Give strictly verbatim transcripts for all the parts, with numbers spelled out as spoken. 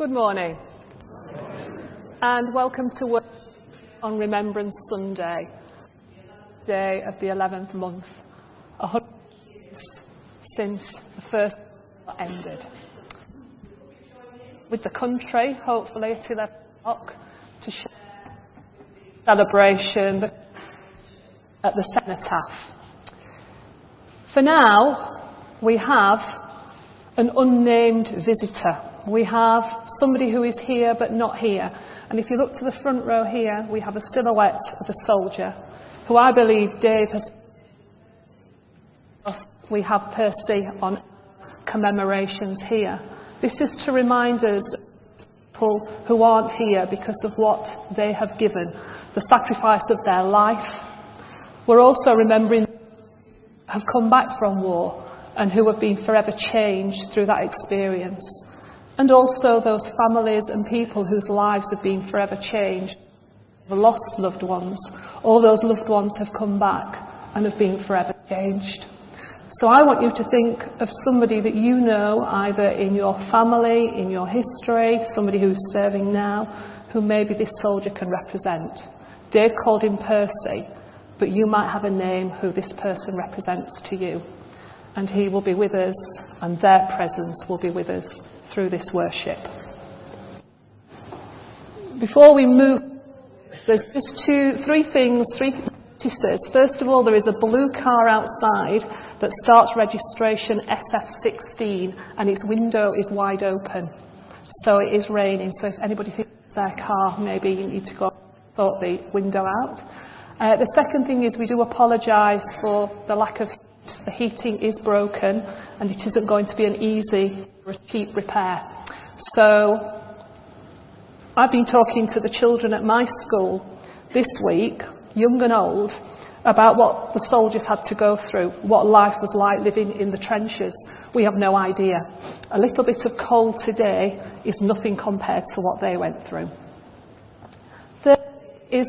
Good morning, and welcome to work on Remembrance Sunday, day of the eleventh month, a hundred years since the first ended. With the country, hopefully at eleven o'clock, to share celebration at the cenotaph. For now, we have an unnamed visitor. We have somebody who is here but not here. And if you look to the front row here, we have a silhouette of a soldier who I believe Dave has... We have Percy on commemorations here. This is to remind us of people who aren't here because of what they have given, the sacrifice of their life. We're also remembering who have come back from war and who have been forever changed through that experience. And also those families and people whose lives have been forever changed, the lost loved ones. All those loved ones have come back and have been forever changed. So I want you to think of somebody that you know, either in your family, in your history, somebody who's serving now, who maybe this soldier can represent. Dave called him Percy, but you might have a name who this person represents to you. And he will be with us, and their presence will be with us through this worship. Before we move, there's just two, three things, three notices. First of all, there is a blue car outside that starts registration S F sixteen, and its window is wide open. So it is raining, so if anybody sees their car, maybe you need to go sort the window out. Uh, the second thing is we do apologise for the lack of heat. The heating is broken, and it isn't going to be an easy or a cheap repair. So I've been talking to the children at my school this week, young and old, about what the soldiers had to go through, what life was like living in the trenches. We have no idea. A little bit of cold today is nothing compared to what they went through. Third is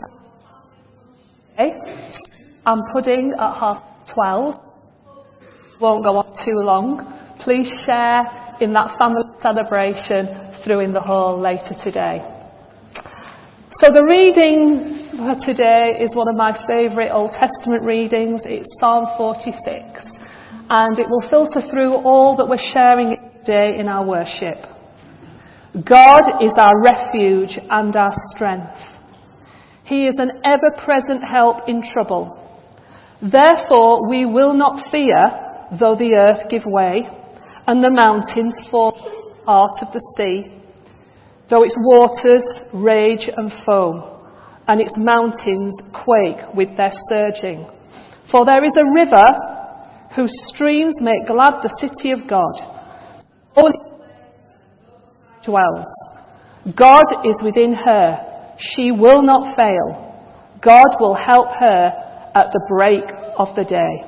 I'm pudding at half twelve. Won't go on too long. Please share in that family celebration through in the hall later today. So the reading for today is one of my favourite Old Testament readings. It's Psalm forty-six, and it will filter through all that we're sharing today in our worship. God is our refuge and our strength. He is an ever-present help in trouble. Therefore we will not fear, though the earth give way, and the mountains fall heart of the sea, though its waters rage and foam, and its mountains quake with their surging. For there is a river whose streams make glad the city of God. Only dwells. God is within her. She will not fail. God will help her at the break of the day.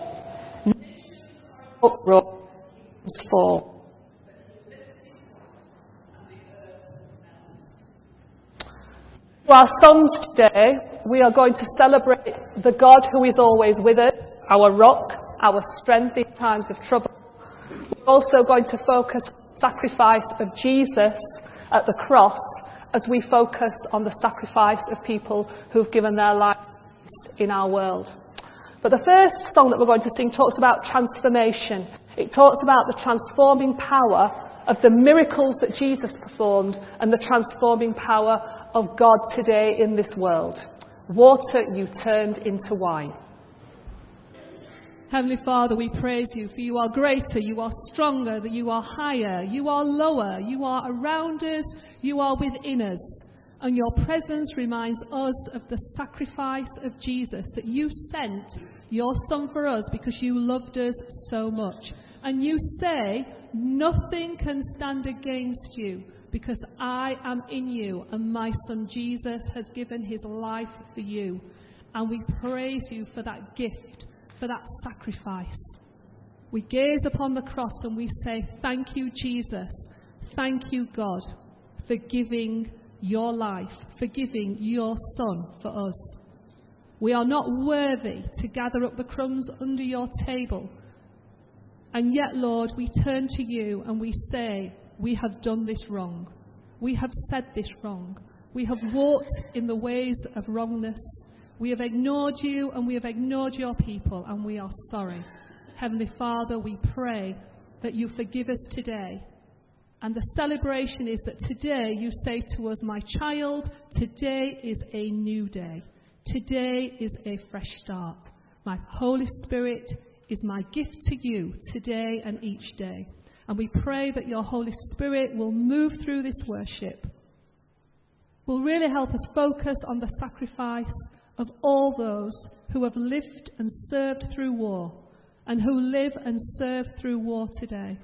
Fall. For our songs today, we are going to celebrate the God who is always with us, our rock, our strength in times of trouble. We're also going to focus on the sacrifice of Jesus at the cross as we focus on the sacrifice of people who've given their lives in our world. But the first song that we're going to sing talks about transformation. It talks about the transforming power of the miracles that Jesus performed and the transforming power of God today in this world. Water you turned into wine. Heavenly Father, we praise you, for you are greater, you are stronger, that you are higher, you are lower, you are around us, you are within us. And your presence reminds us of the sacrifice of Jesus, that you sent your Son for us because you loved us so much. And you say, nothing can stand against you because I am in you and my Son Jesus has given his life for you. And we praise you for that gift, for that sacrifice. We gaze upon the cross and we say, thank you, Jesus. Thank you, God, for giving your life, for giving your Son for us. We are not worthy to gather up the crumbs under your table. And yet, Lord, we turn to you and we say, we have done this wrong. We have said this wrong. We have walked in the ways of wrongness. We have ignored you and we have ignored your people, and we are sorry. Heavenly Father, we pray that you forgive us today. And the celebration is that today you say to us, my child, today is a new day. Today is a fresh start. My Holy Spirit is my gift to you today and each day. And we pray that your Holy Spirit will move through this worship, will really help us focus on the sacrifice of all those who have lived and served through war, and who live and serve through war today.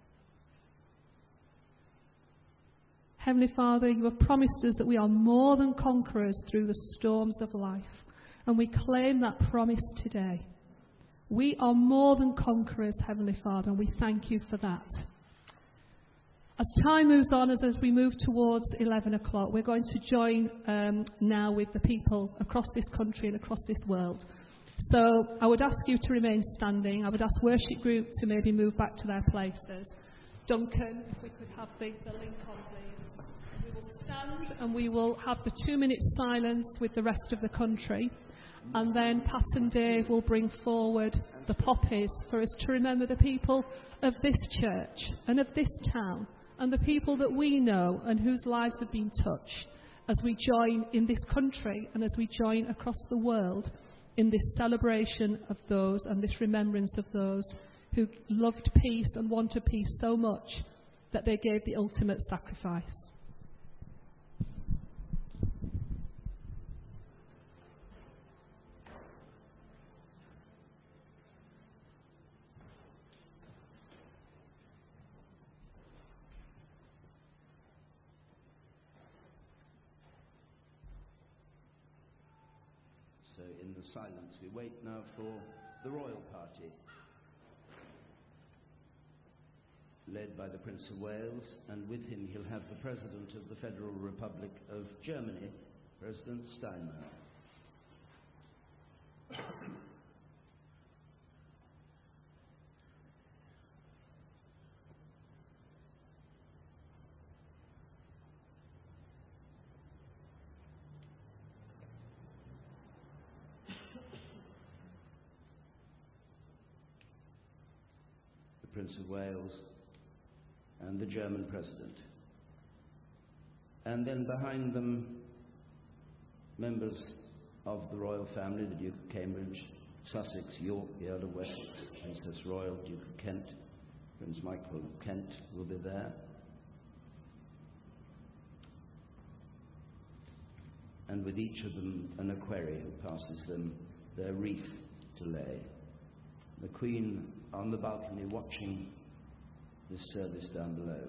Heavenly Father, you have promised us that we are more than conquerors through the storms of life, and we claim that promise today. We are more than conquerors, Heavenly Father, and we thank you for that. As time moves on, as, as we move towards eleven o'clock, we're going to join um, now with the people across this country and across this world. So I would ask you to remain standing. I would ask worship group to maybe move back to their places. Duncan, if we could have the, the link on, please. We will stand and we will have the two-minute silence with the rest of the country. And then Pat and Dave will bring forward the poppies for us to remember the people of this church and of this town and the people that we know and whose lives have been touched as we join in this country and as we join across the world in this celebration of those and this remembrance of those who loved peace and wanted peace so much that they gave the ultimate sacrifice. So in the silence we wait now for the royal party, led by the Prince of Wales, and with him he'll have the President of the Federal Republic of Germany, President Steinmeier. The Prince of Wales and the German President. And then behind them, members of the royal family, the Duke of Cambridge, Sussex, York, the Earl of Wessex, Princess Royal, Duke of Kent, Prince Michael of Kent will be there. And with each of them an equerry who passes them their wreath to lay. The Queen on the balcony watching this service down below.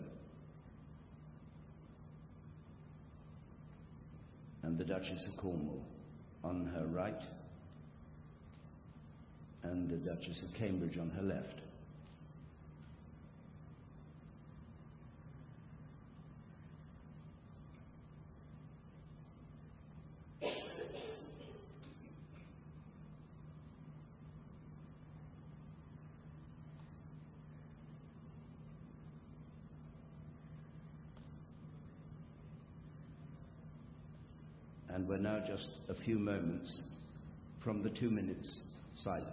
And the Duchess of Cornwall on her right, and the Duchess of Cambridge on her left. And we're now just a few moments from the two minutes silence.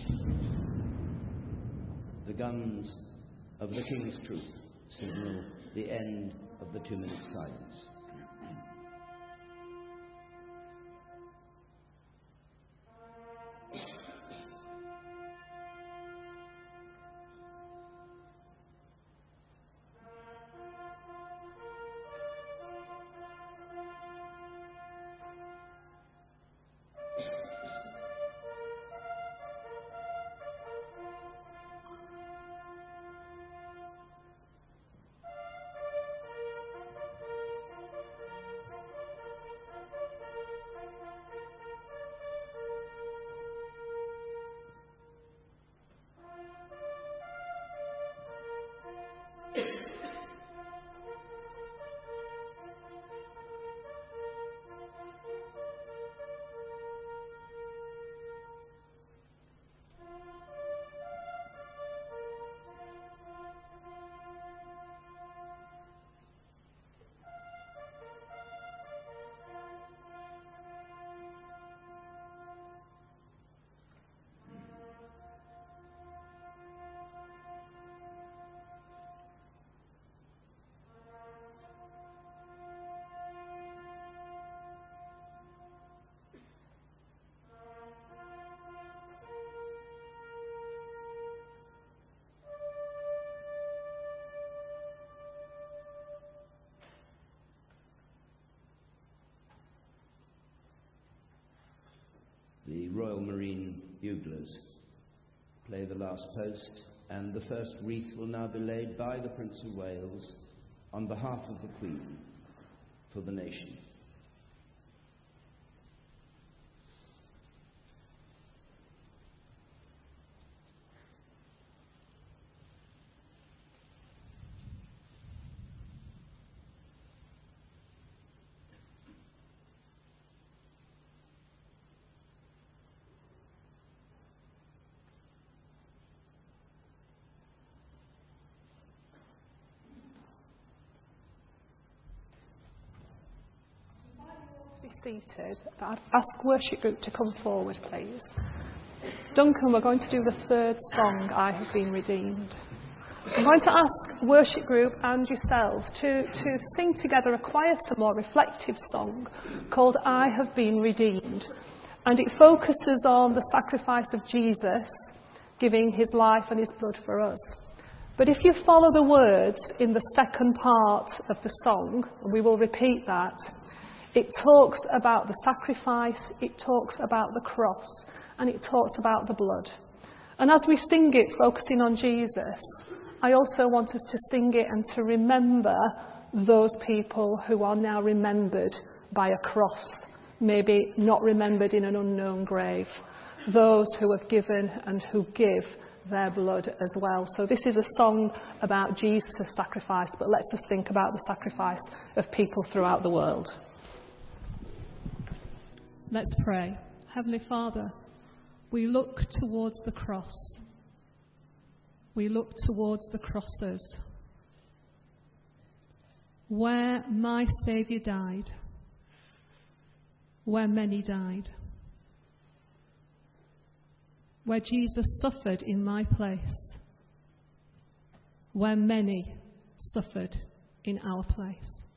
The guns of the King's Troop signal the end of the two-minute silence. The Royal Marine Buglers play the last post, and the first wreath will now be laid by the Prince of Wales on behalf of the Queen for the nation. Seated, I'd ask worship group to come forward, please. Duncan, we're going to do the third song, I Have Been Redeemed. I'm going to ask worship group and yourselves to, to sing together a quieter, more reflective song called I Have Been Redeemed. And it focuses on the sacrifice of Jesus giving his life and his blood for us. But if you follow the words in the second part of the song, and we will repeat that, it talks about the sacrifice, it talks about the cross, and it talks about the blood. And as we sing it, focusing on Jesus, I also want us to sing it and to remember those people who are now remembered by a cross, maybe not remembered in an unknown grave, those who have given and who give their blood as well. So this is a song about Jesus' sacrifice, but let's just think about the sacrifice of people throughout the world. Let's pray. Heavenly Father, we look towards the cross. We look towards the crosses, where my Saviour died, where many died, where Jesus suffered in my place, where many suffered in our place.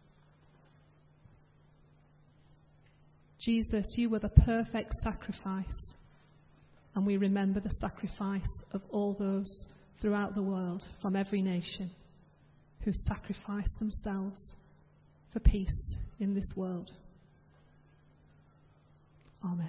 Jesus, you were the perfect sacrifice, and we remember the sacrifice of all those throughout the world, from every nation, who sacrificed themselves for peace in this world. Amen.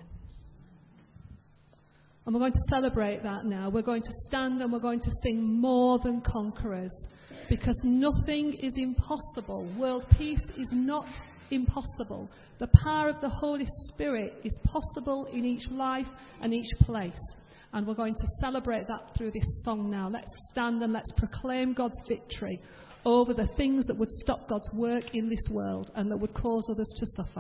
And we're going to celebrate that now. We're going to stand and we're going to sing More Than Conquerors, because nothing is impossible. World peace is not impossible. The power of the Holy Spirit is possible in each life and each place. And we're going to celebrate that through this song now. Let's stand and let's proclaim God's victory over the things that would stop God's work in this world and that would cause others to suffer.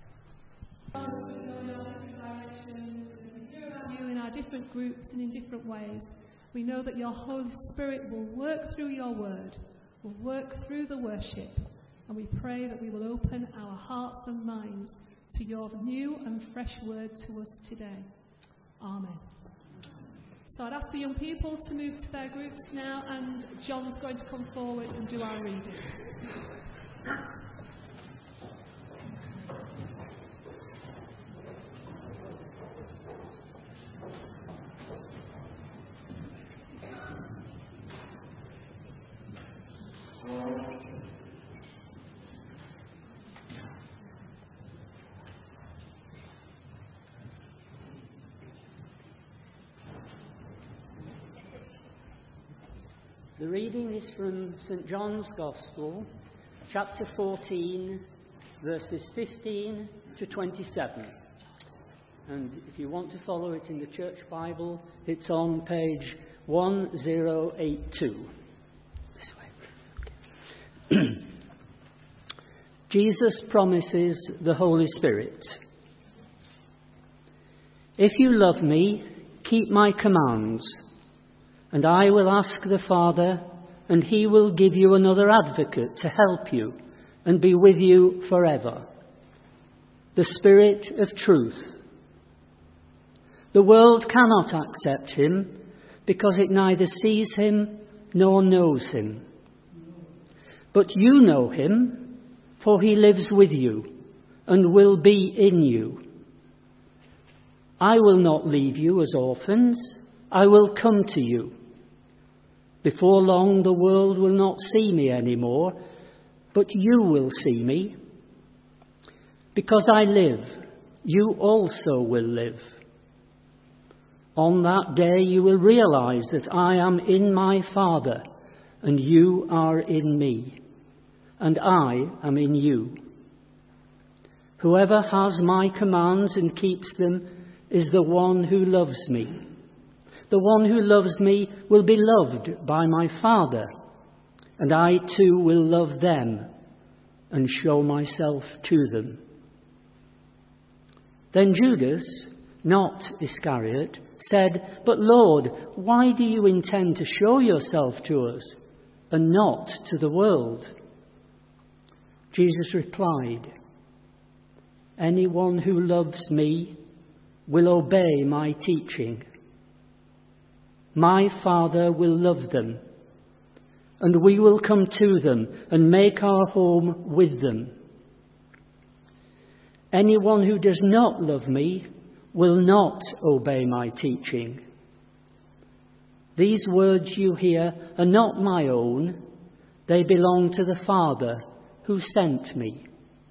You in our different groups and in different ways. We know that your Holy Spirit will work through your word, will work through the worship. And we pray that we will open our hearts and minds to your new and fresh word to us today. Amen. So I'd ask the young people to move to their groups now, and John's going to come forward and do our reading. The reading is from Saint John's Gospel, chapter fourteen, verses fifteen to twenty-seven. And if you want to follow it in the Church Bible, it's on page one zero eight two. This way. Jesus promises the Holy Spirit. If you love me, keep my commands. And I will ask the Father, and he will give you another advocate to help you and be with you forever. The Spirit of truth. The world cannot accept him because it neither sees him nor knows him. But you know him, for he lives with you and will be in you. I will not leave you as orphans. I will come to you. Before long the world will not see me anymore, but you will see me. Because I live, you also will live. On that day you will realize that I am in my Father, and you are in me, and I am in you. Whoever has my commands and keeps them is the one who loves me. The one who loves me will be loved by my Father, and I too will love them and show myself to them. Then Judas, not Iscariot, said, "But Lord, why do you intend to show yourself to us and not to the world?" Jesus replied, "Anyone who loves me will obey my teaching. My Father will love them, and we will come to them and make our home with them. Anyone who does not love me will not obey my teaching. These words you hear are not my own. They belong to the Father who sent me.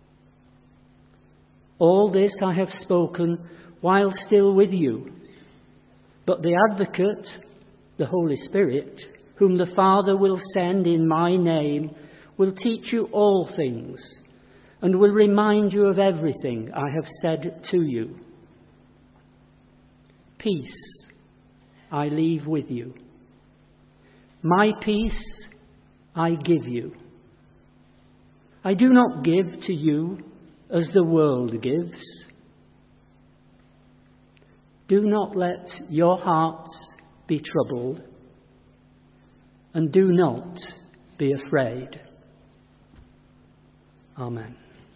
All this I have spoken while still with you. But the Advocate, the Holy Spirit, whom the Father will send in my name, will teach you all things and will remind you of everything I have said to you. Peace I leave with you. My peace I give you. I do not give to you as the world gives. Do not let your hearts be troubled, and do not be afraid." Amen.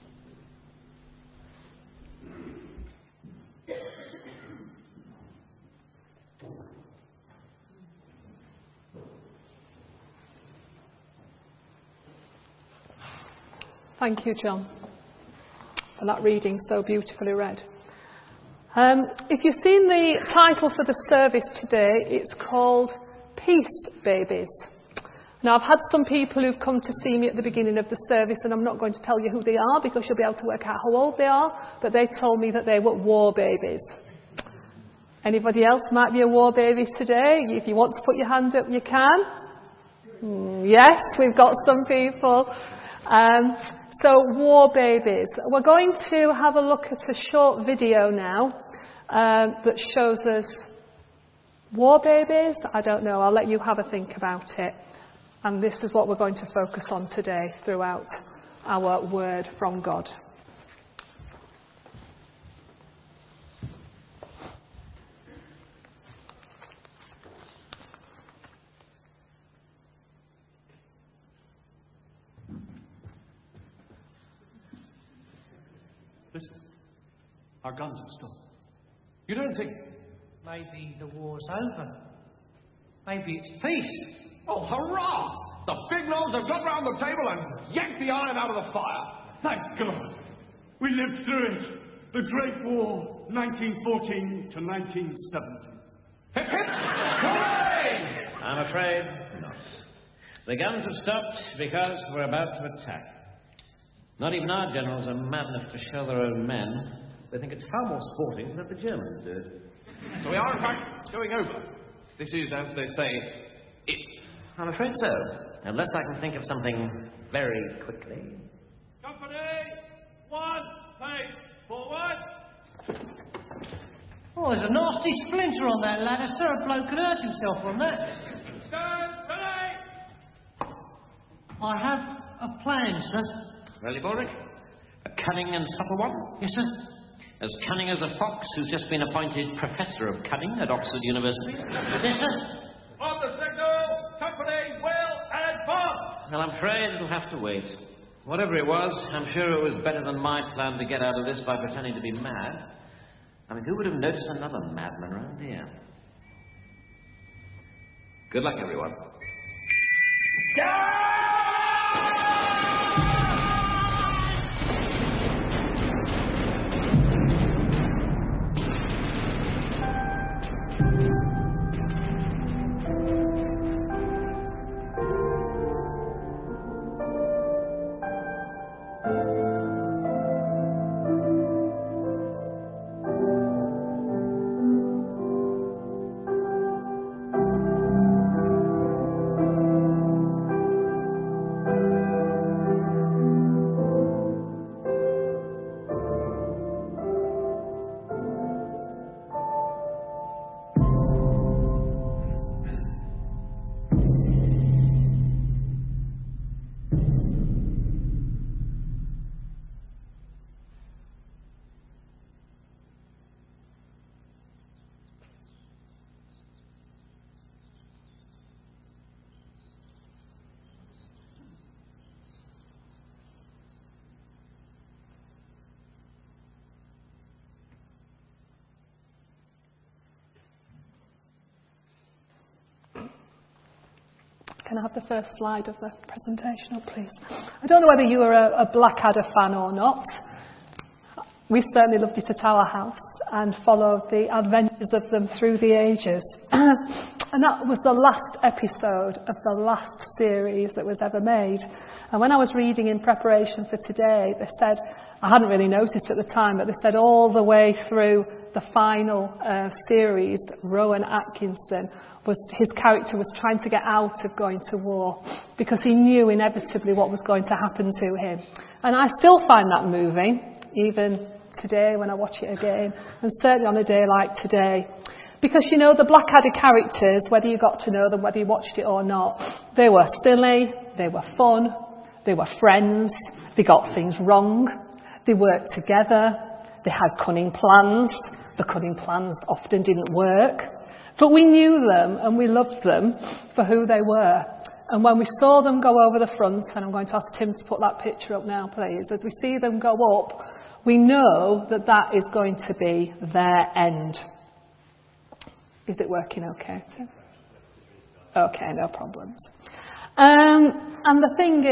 Thank you, John, for that reading so beautifully read. Um, if you've seen the title for the service today, it's called Peace Babies. Now, I've had some people who've come to see me at the beginning of the service, and I'm not going to tell you who they are because you'll be able to work out how old they are, but they told me that they were war babies. Anybody else might be a war baby today? If you want to put your hand up, you can. Mm, yes, we've got some people. Um, so, war babies. We're going to have a look at a short video now um, that shows us war babies. I don't know. I'll let you have a think about it. And this is what we're going to focus on today throughout our word from God. Listen, our guns are stolen. You don't think Maybe the war's over. Maybe it's peace. Oh, hurrah! The big logs have got round the table and yanked the iron out of the fire. Thank God. We lived through it. The Great War, nineteen fourteen to nineteen seventy. Hip, hip! Hooray! I'm afraid not. The guns have stopped because we're about to attack. Not even our generals are mad enough to shell their own men. They think it's far more sporting that the Germans do it. So we are, in fact, going over. This is, as they say, it. I'm afraid so. Unless I can think of something very quickly. Company, one, take forward. Oh, there's a nasty splinter on that ladder, sir. A bloke could hurt himself on that. Stand ready. I have a plan, sir. Really, Ulrich? A cunning and subtle one? Yes, sir. As cunning as a fox who's just been appointed Professor of Cunning at Oxford University? Yes, sir. On the signal, company will advance. Well, I'm afraid it'll have to wait. Whatever it was, I'm sure it was better than my plan to get out of this by pretending to be mad. I mean, who would have noticed another madman around here? Good luck, everyone. Can I have the first slide of the presentation, please? I don't know whether you are a, a Blackadder fan or not. We certainly loved it at our house and followed the adventures of them through the ages. And that was the last episode of the last series that was ever made. And when I was reading in preparation for today, they said, I hadn't really noticed at the time, but they said all the way through the final uh, series, Rowan Atkinson, was his character was trying to get out of going to war because he knew inevitably what was going to happen to him. And I still find that moving, even today when I watch it again, and certainly on a day like today. Because, you know, the Blackadder characters, whether you got to know them, whether you watched it or not, they were silly, they were fun, they were friends, they got things wrong, they worked together, they had cunning plans. The cunning plans often didn't work. But we knew them and we loved them for who they were. And when we saw them go over the front, and I'm going to ask Tim to put that picture up now, please, as we see them go up, we know that that is going to be their end. Is it working okay, Tim? Okay, no problems. Um, and the thing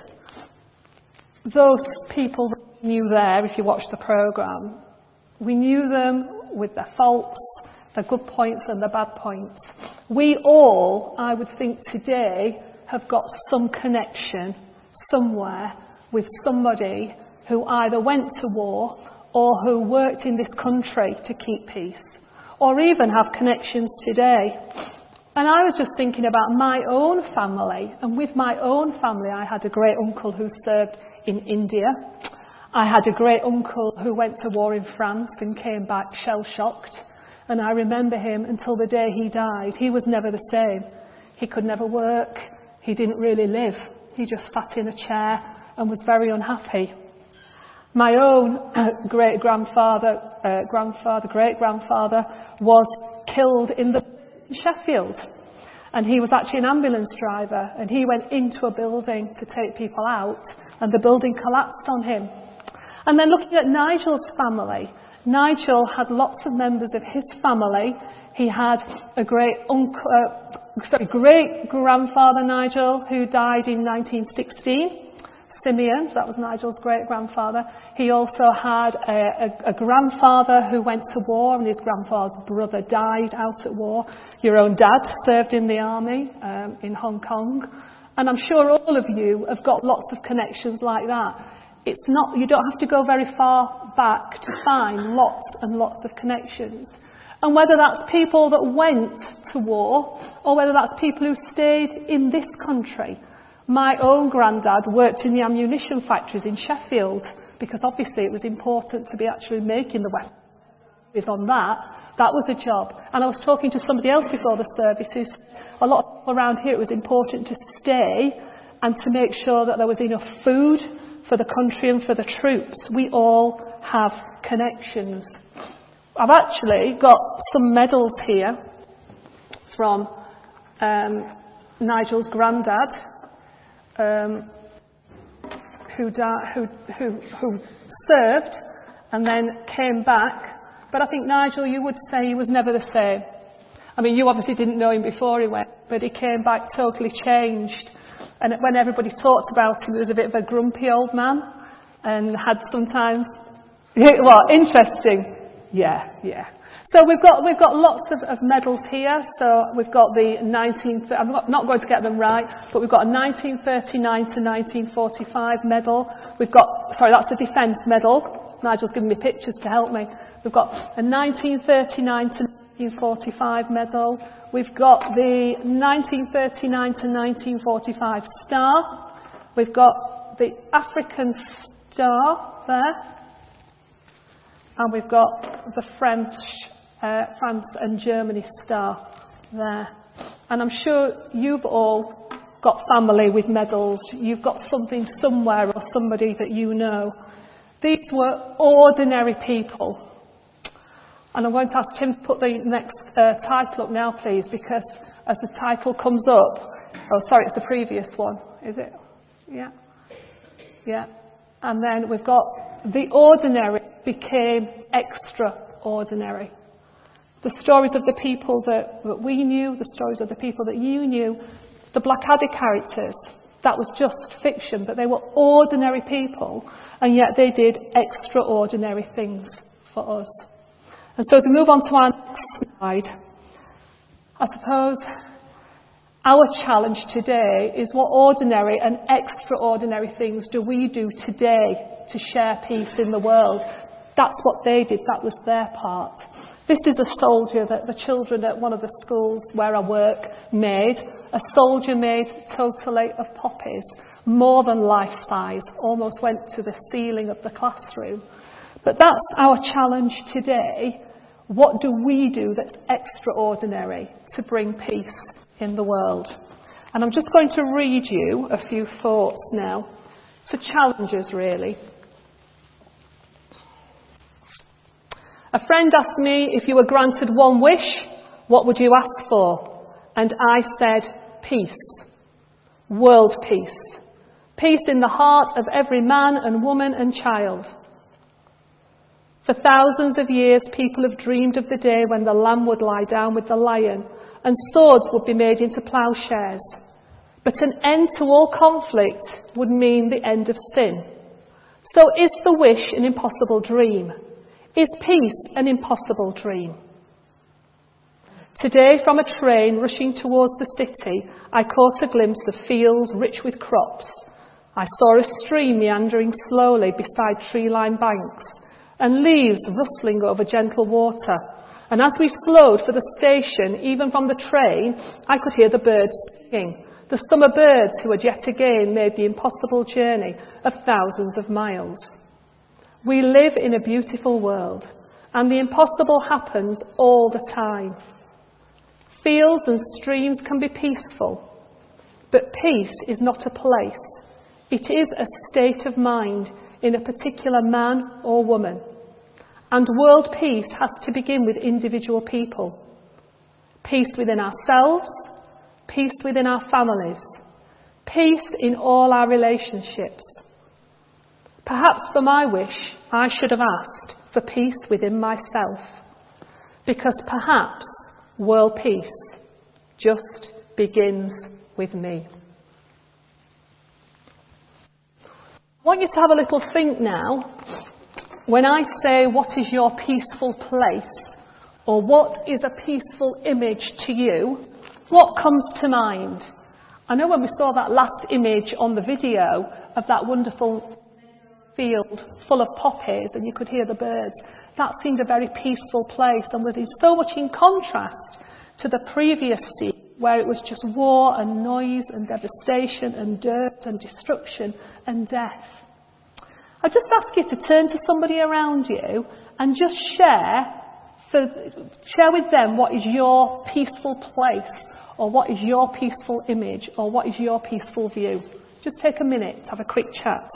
is, those people that we knew there, if you watch the programme, we knew them with their faults, their good points and their bad points. We all, I would think today, have got some connection somewhere with somebody who either went to war or who worked in this country to keep peace, or even have connections today. And I was just thinking about my own family, and with my own family I had a great uncle who served in India. I had a great uncle who went to war in France and came back shell-shocked. And I remember him until the day he died. He was never the same. He could never work. He didn't really live. He just sat in a chair and was very unhappy. My own uh, great-grandfather, uh, grandfather, great-grandfather was killed in the in Sheffield. And he was actually an ambulance driver. And he went into a building to take people out. And the building collapsed on him. And then looking at Nigel's family, Nigel had lots of members of his family. He had a great uncle, uh, sorry, great-grandfather Nigel, who died in nineteen sixteen. Simeon, so that was Nigel's great-grandfather. He also had a, a, a grandfather who went to war, and his grandfather's brother died out at war. Your own dad served in the army um, in Hong Kong. And I'm sure all of you have got lots of connections like that. It's not, you don't have to go very far back to find lots and lots of connections. And whether that's people that went to war, or whether that's people who stayed in this country. My own granddad worked in the ammunition factories in Sheffield, because obviously it was important to be actually making the weapons on that. That was a job. And I was talking to somebody else before the service who said a lot of people around here, it was important to stay and to make sure that there was enough food for the country and for the troops. We all have connections. I've actually got some medals here from um, Nigel's granddad, um, who, di- who, who, who served and then came back. But I think, Nigel, you would say he was never the same. I mean, you obviously didn't know him before he went, but he came back totally changed. And when everybody talked about him, he was a bit of a grumpy old man and had sometimes... Well, interesting. Yeah, yeah. So we've got we've got lots of, of medals here. So we've got the nineteen... I'm not, not going to get them right, but we've got a nineteen thirty-nine to nineteen forty-five medal. We've got... Sorry, that's a defence medal. Nigel's given me pictures to help me. We've got a nineteen thirty-nine to nineteen forty-five medal. We've got the nineteen thirty-nine to nineteen forty-five star. We've got the African star there. And we've got the French, uh, France and Germany star there. And I'm sure you've all got family with medals. You've got something somewhere or somebody that you know. These were ordinary people. And I'm going to ask Tim to put the next uh, title up now, please, because as the title comes up... Oh, sorry, it's the previous one, is it? Yeah. Yeah. And then we've got the ordinary became extraordinary. The stories of the people that, that we knew, the stories of the people that you knew, the Blackadder characters, that was just fiction, but they were ordinary people, and yet they did extraordinary things for us. And so to move on to our next slide, I suppose our challenge today is what ordinary and extraordinary things do we do today to share peace in the world. That's what they did. That was their part. This is a soldier that the children at one of the schools where I work made. A soldier made totally of poppies, more than life-size, almost went to the ceiling of the classroom. But that's our challenge today. What do we do that's extraordinary to bring peace in the world? And I'm just going to read you a few thoughts now. So challenges, really. A friend asked me, if you were granted one wish, what would you ask for? And I said, peace. World peace. Peace in the heart of every man and woman and child. For thousands of years, people have dreamed of the day when the lamb would lie down with the lion and swords would be made into ploughshares. But an end to all conflict would mean the end of sin. So is the wish an impossible dream? Is peace an impossible dream? Today, from a train rushing towards the city, I caught a glimpse of fields rich with crops. I saw a stream meandering slowly beside tree-lined banks, and leaves rustling over gentle water. And as we slowed for the station, even from the train, I could hear the birds singing, the summer birds who had yet again made the impossible journey of thousands of miles. We live in a beautiful world, and the impossible happens all the time. Fields and streams can be peaceful, but peace is not a place. It is a state of mind in a particular man or woman. And world peace has to begin with individual people. Peace within ourselves, peace within our families, peace in all our relationships. Perhaps for my wish, I should have asked for peace within myself, because perhaps world peace just begins with me. I want you to have a little think now. When I say, what is your peaceful place, or what is a peaceful image to you, what comes to mind? I know when we saw that last image on the video of that wonderful field full of poppies and you could hear the birds, that seemed a very peaceful place, and was so much in contrast to the previous scene where it was just war and noise and devastation and dirt and destruction and death. I just ask you to turn to somebody around you and just share, so share with them what is your peaceful place, or what is your peaceful image, or what is your peaceful view. Just take a minute to have a quick chat.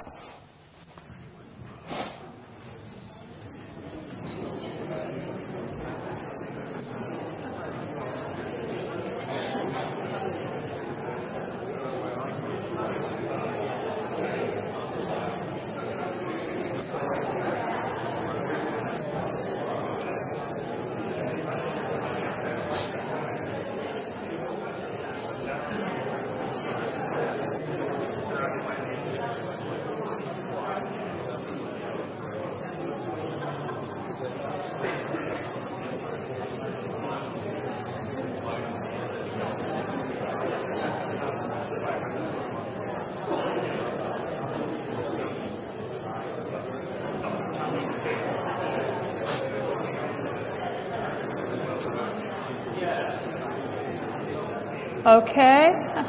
Okay.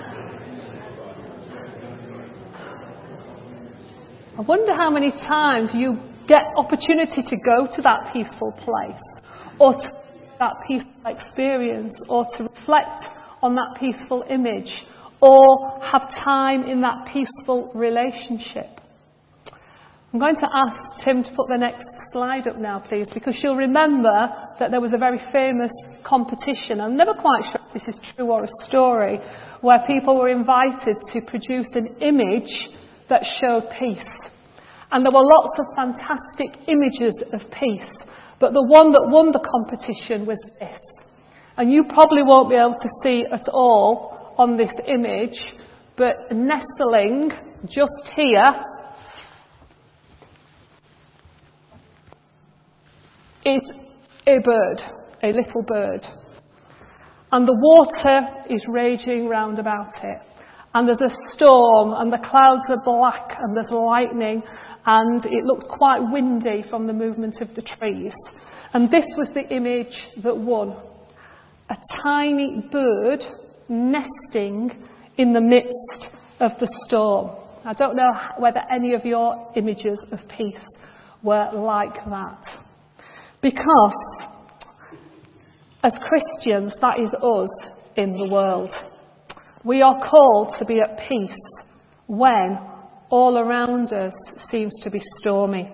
I wonder how many times you get opportunity to go to that peaceful place, or to that peaceful experience, or to reflect on that peaceful image, or have time in that peaceful relationship. I'm going to ask Tim to put the next slide up now, please, because you'll remember that there was a very famous competition. I'm never quite sure if this is true or a story, where people were invited to produce an image that showed peace. And there were lots of fantastic images of peace, but the one that won the competition was this. And you probably won't be able to see it all on this image, but nestling just here is a bird, a little bird. And the water is raging round about it. And there's a storm, and the clouds are black, and there's lightning, and it looked quite windy from the movement of the trees. And this was the image that won. A tiny bird nesting in the midst of the storm. I don't know whether any of your images of peace were like that. Because, as Christians, that is us in the world. We are called to be at peace when all around us seems to be stormy.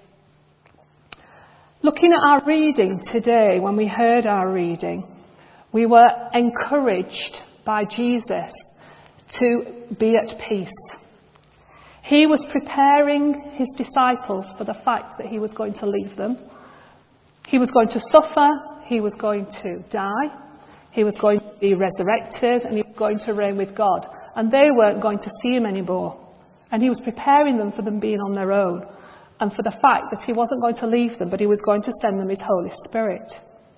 Looking at our reading today, when we heard our reading, we were encouraged by Jesus to be at peace. He was preparing his disciples for the fact that he was going to leave them. He was going to suffer, he was going to die, he was going to be resurrected, and he was going to reign with God. And they weren't going to see him anymore. And he was preparing them for them being on their own, and for the fact that he wasn't going to leave them, but he was going to send them his Holy Spirit.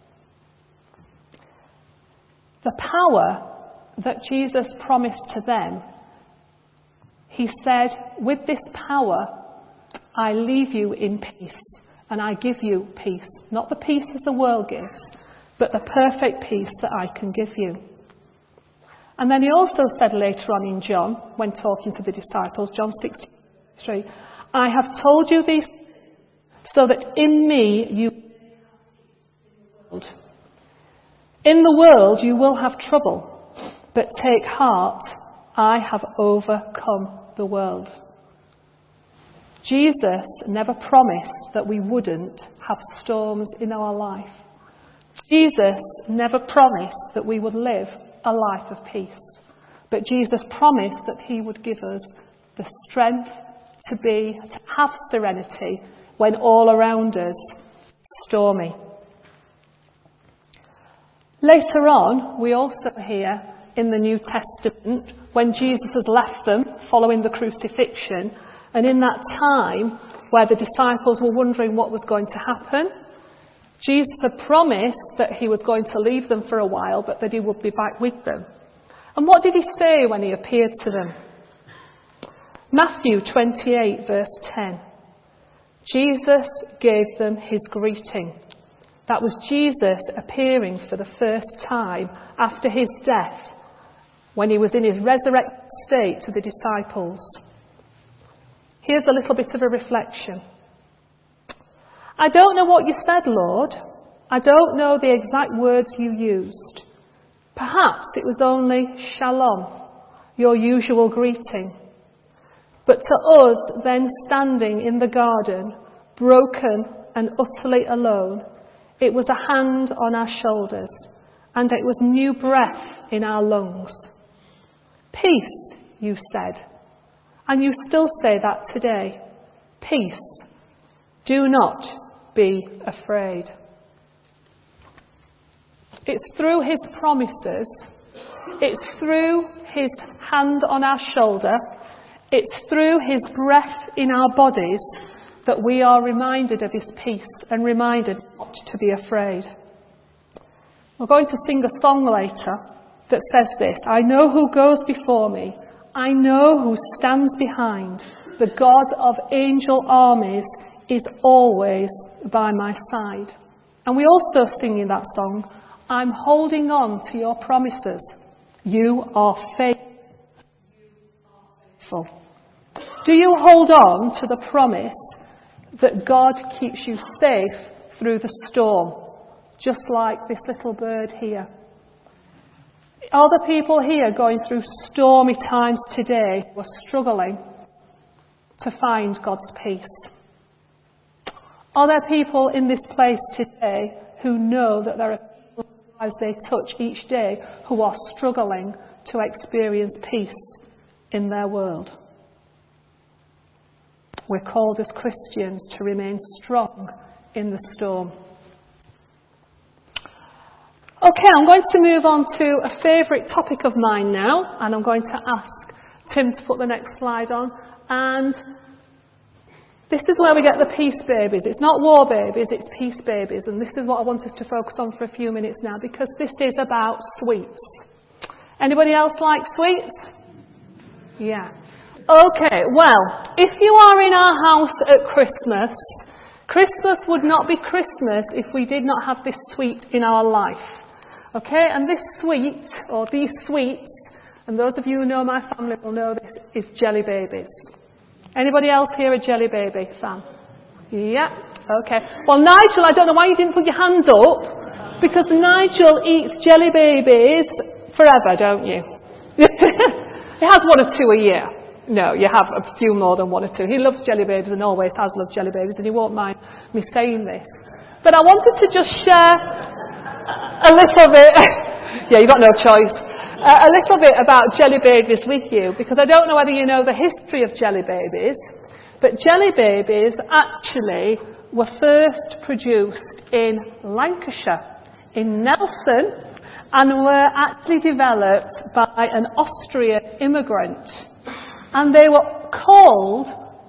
The power that Jesus promised to them, he said, with this power, I leave you in peace. And I give you peace. Not the peace that the world gives, but the perfect peace that I can give you. And then he also said later on in John, when talking to the disciples, John sixteen three, I have told you these so that in me you will. In the world you will have trouble, but take heart, I have overcome the world. Jesus never promised that we wouldn't have storms in our life. Jesus never promised that we would live a life of peace. But Jesus promised that he would give us the strength to be, to have serenity when all around us is stormy. Later on, we also hear in the New Testament when Jesus has left them following the crucifixion, and in that time where the disciples were wondering what was going to happen, Jesus had promised that he was going to leave them for a while, but that he would be back with them. And what did he say when he appeared to them? Matthew twenty-eight, verse ten. Jesus gave them his greeting. That was Jesus appearing for the first time after his death, when he was in his resurrected state to the disciples. Here's a little bit of a reflection. I don't know what you said, Lord. I don't know the exact words you used. Perhaps it was only shalom, your usual greeting. But to us, then standing in the garden, broken and utterly alone, it was a hand on our shoulders, and it was new breath in our lungs. Peace, you said, and you still say that today. Peace. Do not be afraid. It's through his promises, it's through his hand on our shoulder, it's through his breath in our bodies that we are reminded of his peace and reminded not to be afraid. We're going to sing a song later that says this: I know who goes before me, I know who stands behind. The God of angel armies is always by my side. And we also sing in that song, I'm holding on to your promises. You are faithful. Do you hold on to the promise that God keeps you safe through the storm, just like this little bird here? Are the people here going through stormy times today who are struggling to find God's peace? Are there people in this place today who know that there are people as they touch each day who are struggling to experience peace in their world? We're called as Christians to remain strong in the storm. Okay, I'm going to move on to a favourite topic of mine now, and I'm going to ask Tim to put the next slide on. And this is where we get the peace babies. It's not war babies, it's peace babies. And this is what I want us to focus on for a few minutes now, because this is about sweets. Anybody else like sweets? Yeah. Okay, well, if you are in our house at Christmas, Christmas would not be Christmas if we did not have this sweet in our life. Okay, and this sweet, or these sweets, and those of you who know my family will know this, is jelly babies. Anybody else here a jelly baby, Sam? Yeah, okay. Well, Nigel, I don't know why you didn't put your hand up, because Nigel eats jelly babies forever, don't you? He has one or two a year. No, you have a few more than one or two. He loves jelly babies and always has loved jelly babies, and he won't mind me saying this. But I wanted to just share a little bit, yeah, you've got no choice, uh, a little bit about jelly babies with you, because I don't know whether you know the history of jelly babies, but jelly babies actually were first produced in Lancashire, in Nelson, and were actually developed by an Austrian immigrant. And they were called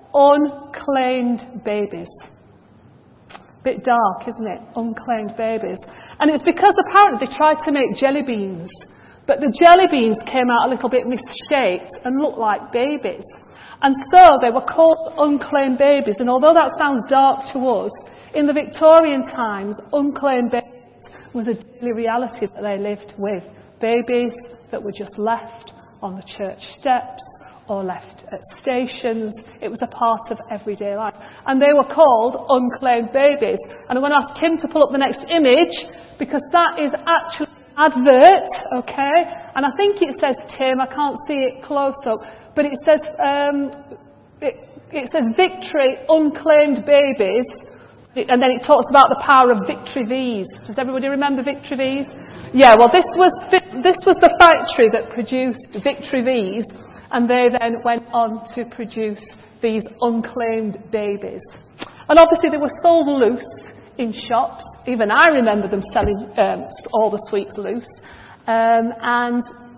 unclaimed babies. Bit dark, isn't it? Unclaimed babies. And it's because apparently they tried to make jelly beans, but the jelly beans came out a little bit misshaped and looked like babies. And so they were called unclaimed babies. And although that sounds dark to us, in the Victorian times, unclaimed babies was a daily reality that they lived with. Babies that were just left on the church steps, or left at stations. It was a part of everyday life. And they were called unclaimed babies. And I'm going to ask Kim to pull up the next image, because that is actually an advert, okay? And I think it says, Tim, I can't see it close up, but it says, um, it, it says Victory Unclaimed Babies, and then it talks about the power of Victory V's. Does everybody remember Victory V's? Yeah, well, this was, this was the factory that produced Victory V's, and they then went on to produce these unclaimed babies. And obviously they were sold loose in shops. Even I remember them selling um, all the sweets loose. Um, and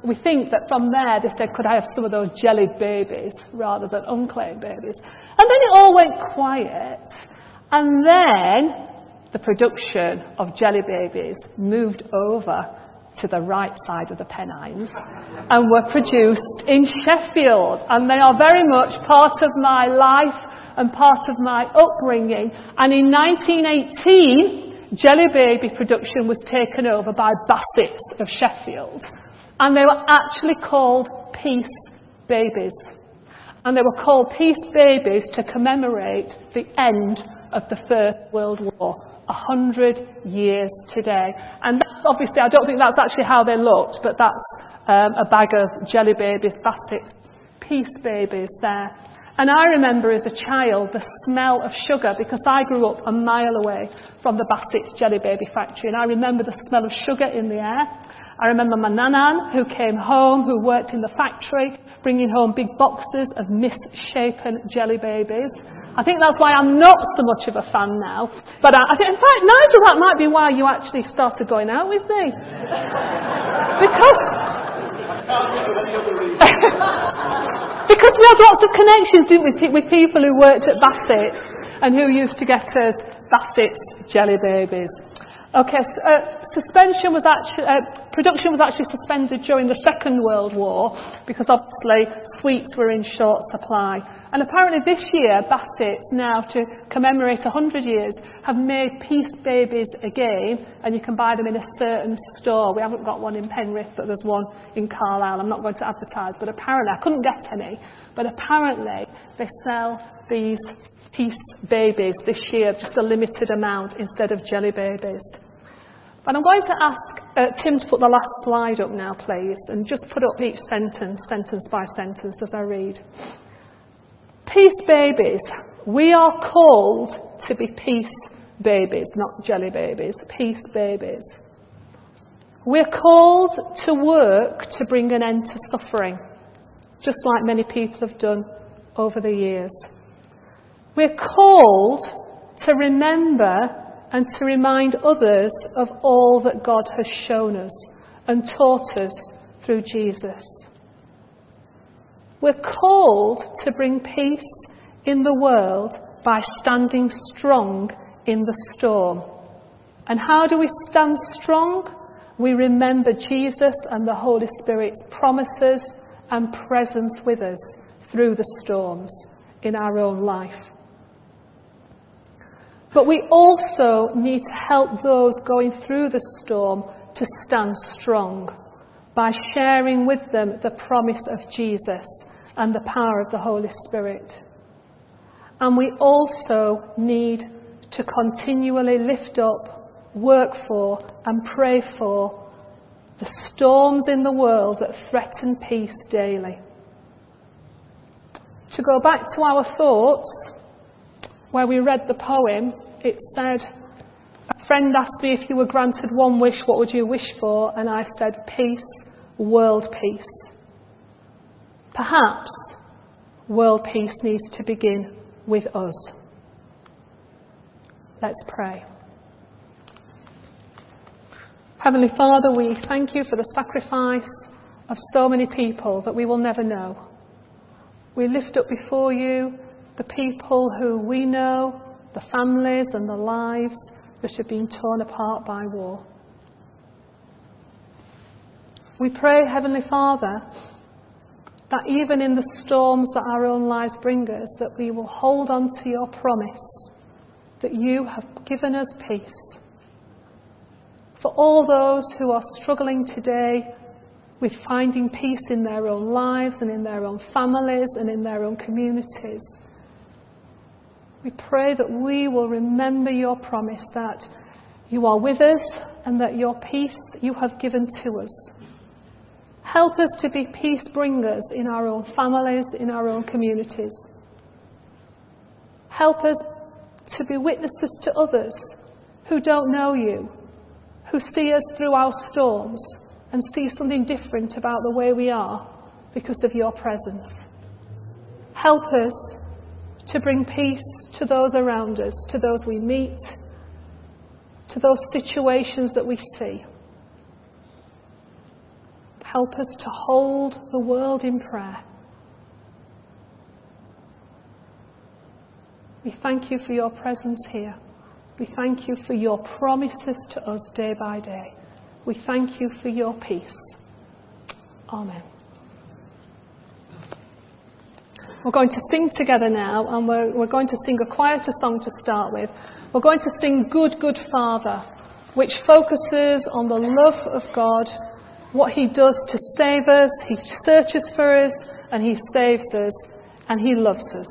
we think that from there they said, could I have some of those jellied babies rather than unclaimed babies? And then it all went quiet. And then the production of jelly babies moved over to the right side of the Pennines and were produced in Sheffield. And they are very much part of my life and part of my upbringing. And in nineteen eighteen, jelly baby production was taken over by Bassett's of Sheffield. And they were actually called Peace Babies. And they were called Peace Babies to commemorate the end of the First World War. A hundred years today. And that's obviously, I don't think that's actually how they looked, but that's um, a bag of jelly babies, Bassett's Peace Babies there. And I remember as a child the smell of sugar, because I grew up a mile away from the Bassett's Jelly Baby factory, and I remember the smell of sugar in the air. I remember my nanan, who came home, who worked in the factory, bringing home big boxes of misshapen jelly babies. I think that's why I'm not so much of a fan now. But I, I think, in fact, Nigel, that might be why you actually started going out with me. Because... because we had lots of connections, didn't we, with people who worked at Bassett's and who used to get us Bassett's jelly babies. Okay, so, uh, suspension was actually, uh, production was actually suspended during the Second World War because obviously sweets were in short supply. And apparently this year, Bassett, now to commemorate one hundred years, have made Peace Babies again, and you can buy them in a certain store. We haven't got one in Penrith, but there's one in Carlisle. I'm not going to advertise, but apparently, I couldn't get any, but apparently they sell these Peace Babies this year, just a limited amount instead of jelly babies. But I'm going to ask uh, Tim to put the last slide up now, please, and just put up each sentence, sentence by sentence, as I read. Peace babies. We are called to be peace babies, not jelly babies. Peace babies. We're called to work to bring an end to suffering, just like many people have done over the years. We're called to remember and to remind others of all that God has shown us and taught us through Jesus. We're called to bring peace in the world by standing strong in the storm. And how do we stand strong? We remember Jesus and the Holy Spirit's promises and presence with us through the storms in our own life. But we also need to help those going through the storm to stand strong by sharing with them the promise of Jesus and the power of the Holy Spirit. And we also need to continually lift up, work for and pray for the storms in the world that threaten peace daily. To go back to our thoughts, where we read the poem, it said, a friend asked me if you were granted one wish, what would you wish for? And I said, peace, world peace. Perhaps world peace needs to begin with us. Let's pray. Heavenly Father, we thank you for the sacrifice of so many people that we will never know. We lift up before you the people who we know, the families and the lives that have been torn apart by war. We pray, Heavenly Father, that even in the storms that our own lives bring us, that we will hold on to your promise that you have given us peace. For all those who are struggling today with finding peace in their own lives and in their own families and in their own communities, we pray that we will remember your promise that you are with us and that your peace you have given to us. Help us to be peace bringers in our own families, in our own communities. Help us to be witnesses to others who don't know you, who see us through our storms and see something different about the way we are because of your presence. Help us to bring peace to those around us, to those we meet, to those situations that we see. Help us to hold the world in prayer. We thank you for your presence here. We thank you for your promises to us day by day. We thank you for your peace. Amen. We're going to sing together now, and we're, we're going to sing a quieter song to start with. We're going to sing Good, Good Father, which focuses on the love of God, what he does to save us. He searches for us, and he saves us, and he loves us.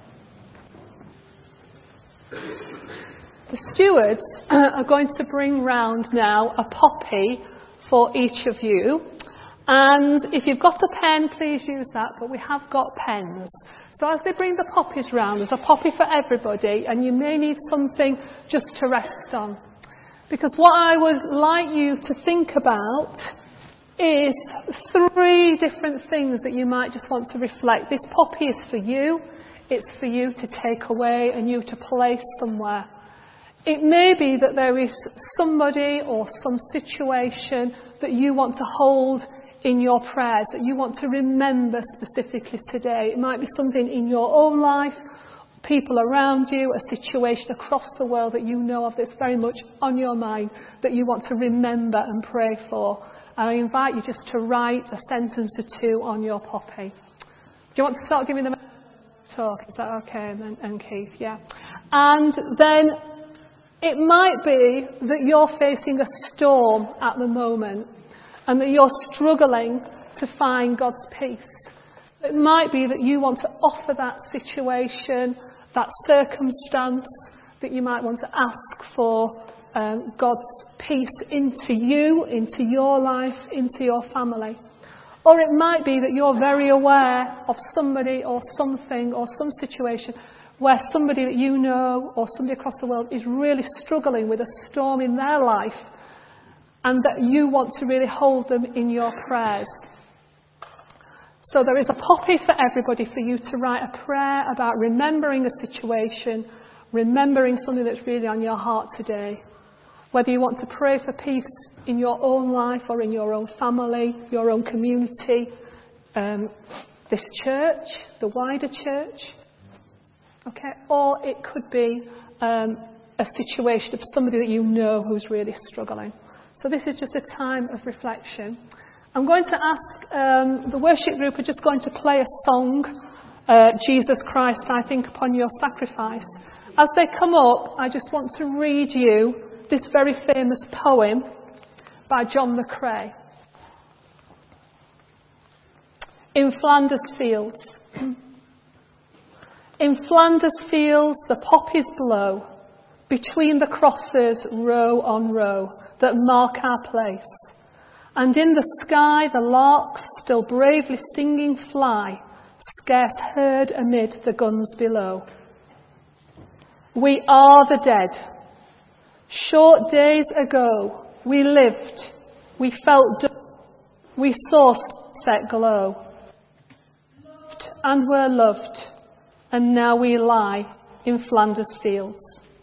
The stewards are going to bring round now a poppy for each of you. And if you've got a pen, please use that, but we have got pens. So as they bring the poppies round, there's a poppy for everybody, and you may need something just to rest on. Because what I would like you to think about is three different things that you might just want to reflect. This poppy is for you. It's for you to take away and you to place somewhere. It may be that there is somebody or some situation that you want to hold in your prayers, that you want to remember specifically today. It might be something in your own life, people around you, a situation across the world that you know of that's very much on your mind that you want to remember and pray for. And I invite you just to write a sentence or two on your poppy. Do you want to start giving them a talk? Is that okay? And, and Keith, yeah. And then it might be that you're facing a storm at the moment and that you're struggling to find God's peace. It might be that you want to offer that situation, that circumstance, that you might want to ask for um, God's peace into you, into your life, into your family. Or it might be that you're very aware of somebody or something or some situation where somebody that you know or somebody across the world is really struggling with a storm in their life, and that you want to really hold them in your prayers. So there is a poppy for everybody for you to write a prayer about remembering a situation, remembering something that's really on your heart today. Whether you want to pray for peace in your own life or in your own family, your own community, um, this church, the wider church. Okay, or it could be um, a situation of somebody that you know who's really struggling. So this is just a time of reflection. I'm going to ask, um, the worship group are just going to play a song, uh, Jesus Christ, I think upon your sacrifice. As they come up, I just want to read you this very famous poem by John McCrae. In Flanders Fields. In Flanders Fields the poppies blow, between the crosses row on row that mark our place. And in the sky the larks still bravely singing fly, scarce heard amid the guns below. We are the dead. Short days ago we lived, we felt dull, we saw sunset glow. Loved and were loved, and now we lie in Flanders Fields.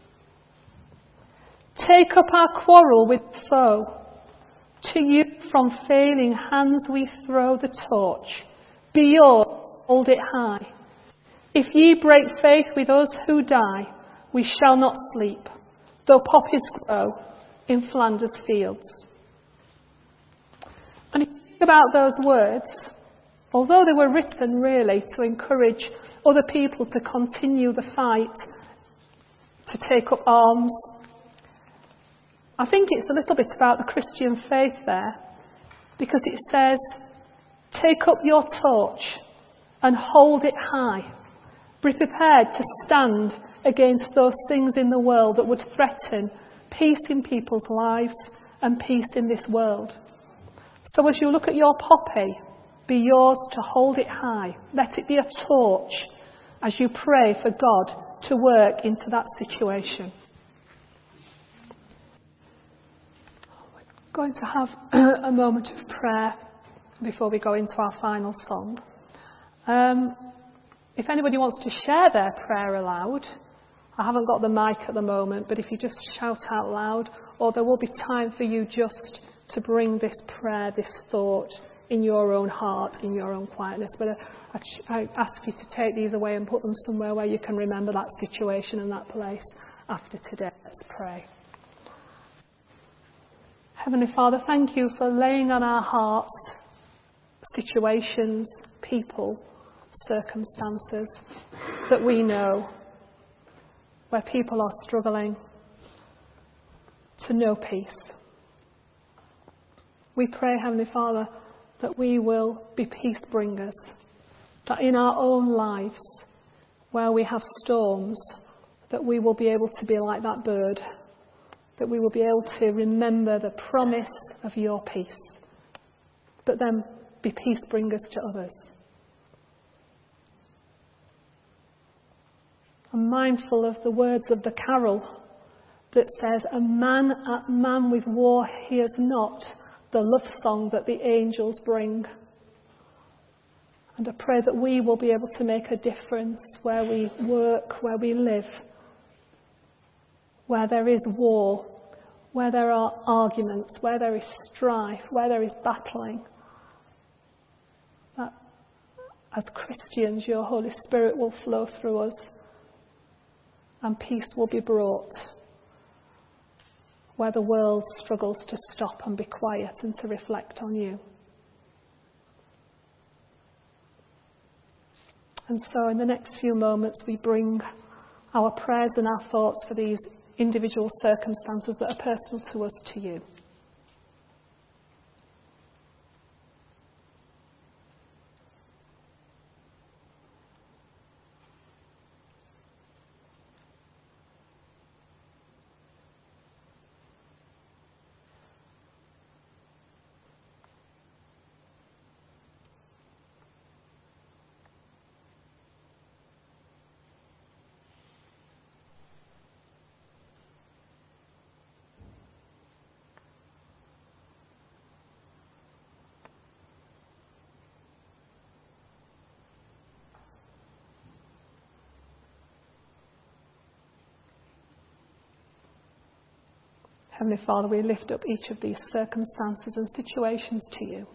Take up our quarrel with the foe. To you from failing hands we throw the torch. Be yours, hold it high. If ye break faith with us who die, we shall not sleep, though poppies grow in Flanders Fields. And if you think about those words, although they were written really to encourage other people to continue the fight, to take up arms, I think it's a little bit about the Christian faith there, because it says, take up your torch and hold it high. Be prepared to stand against those things in the world that would threaten peace in people's lives and peace in this world. So as you look at your poppy, be yours to hold it high. Let it be a torch as you pray for God to work into that situation. We're going to have a moment of prayer before we go into our final song. Um, if anybody wants to share their prayer aloud, I haven't got the mic at the moment, but if you just shout out loud, or there will be time for you just to bring this prayer, this thought in your own heart, in your own quietness. But I, I ask you to take these away and put them somewhere where you can remember that situation and that place after today. Let's pray. Heavenly Father, thank you for laying on our hearts situations, people, circumstances that we know where people are struggling to know peace. We pray, Heavenly Father, that we will be peace bringers, that in our own lives, where we have storms, that we will be able to be like that bird, that we will be able to remember the promise of your peace, but then be peace bringers to others. I'm mindful of the words of the carol that says, "A man at man with war hears not the love song that the angels bring." And I pray that we will be able to make a difference where we work, where we live, where there is war, where there are arguments, where there is strife, where there is battling. That as Christians, your Holy Spirit will flow through us and peace will be brought where the world struggles to stop and be quiet and to reflect on you. And so in the next few moments we bring our prayers and our thoughts for these individual circumstances that are personal to us to you. Heavenly Father, we lift up each of these circumstances and situations to you.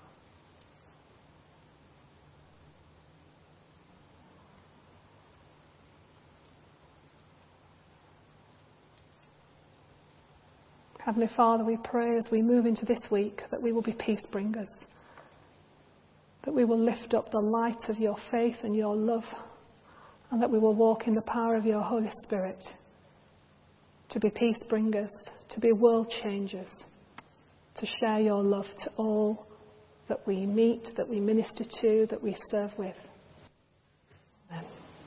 Heavenly Father, we pray as we move into this week that we will be peace bringers, that we will lift up the light of your faith and your love, and that we will walk in the power of your Holy Spirit to be peace bringers, to be world changers, to share your love to all that we meet, that we minister to, that we serve with. Amen.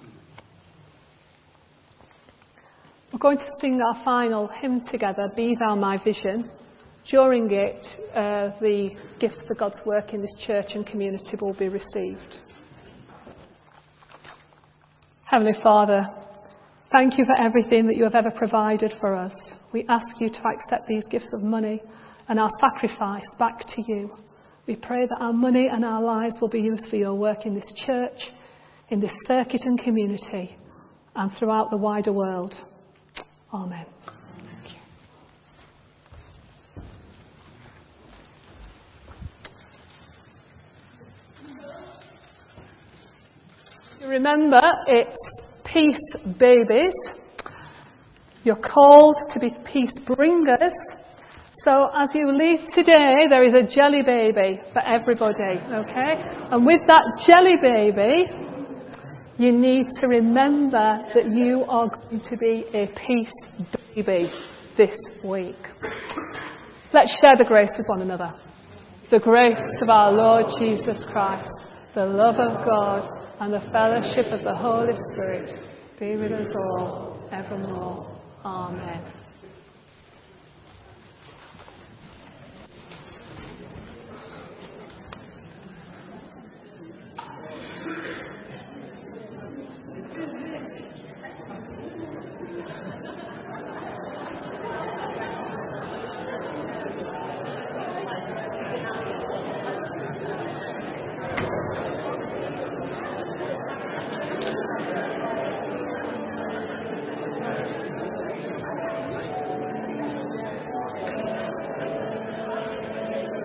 We're going to sing our final hymn together, Be Thou My Vision. During it, uh, the gifts for God's work in this church and community will be received. Heavenly Father, thank you for everything that you have ever provided for us. We ask you to accept these gifts of money and our sacrifice back to you. We pray that our money and our lives will be used for your work in this church, in this circuit and community, and throughout the wider world. Amen. Thank you. Remember, it's Peace Babies. You're called to be peace bringers. So as you leave today, there is a jelly baby for everybody, okay? And with that jelly baby, you need to remember that you are going to be a peace baby this week. Let's share the grace with one another. The grace of our Lord Jesus Christ, the love of God, and the fellowship of the Holy Spirit be with us all evermore. Amen.